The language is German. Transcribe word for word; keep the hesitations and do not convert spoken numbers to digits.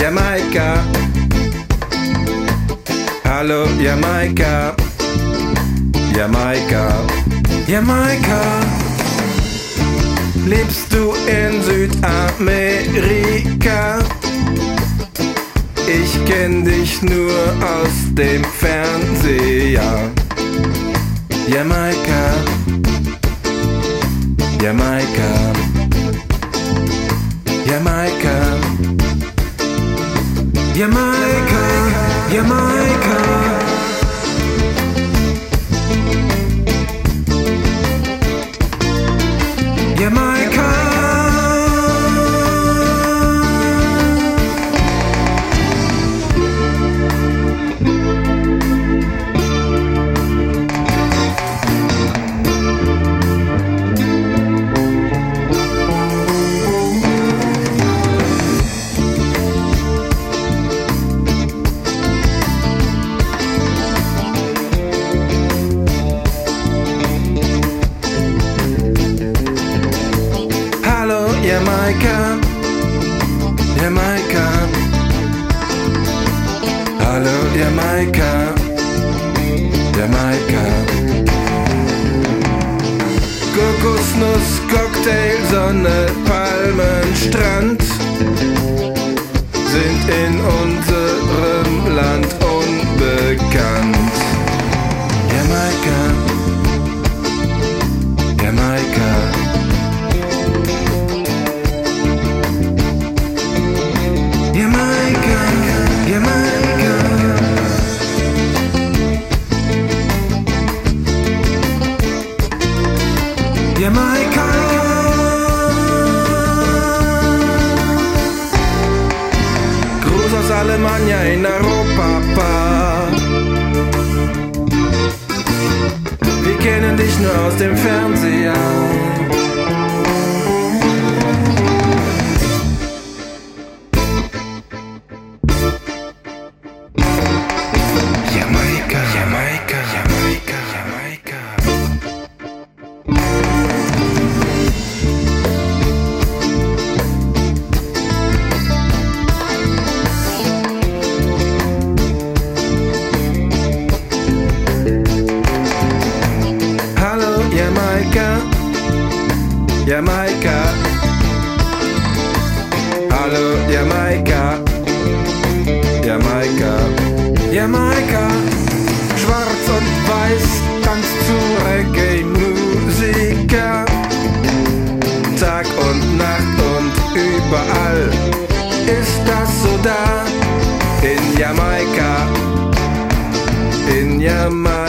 Jamaika. Hallo Jamaika. Jamaika. Jamaika. Lebst du in Südamerika? Ich kenn dich nur aus dem Fernseher. Jamaika. Jamaika. Jamaika. Jamaika. Jamaika. Jamaika. Jamaika, Jamaika, hallo Jamaika, Jamaika. Kokosnuss, Cocktail, Sonne, Palmen, Strand sind in unserem Land unbekannt. Jamaika, Jamaika. Jamaika, Jamaika. Jamaika. Gruß aus Alemannia in Europa. Wir kennen dich nur aus dem Fernseher. Jamaika, Jamaika, Jamaika, Jamaika. Hallo Jamaika, Jamaika. Hallo Jamaika, Jamaika. Jamaika, schwarz und weiß, tanzt zu Reggae-Musiker. Tag und Nacht und überall ist das so da. In Jamaika, in Jamaika.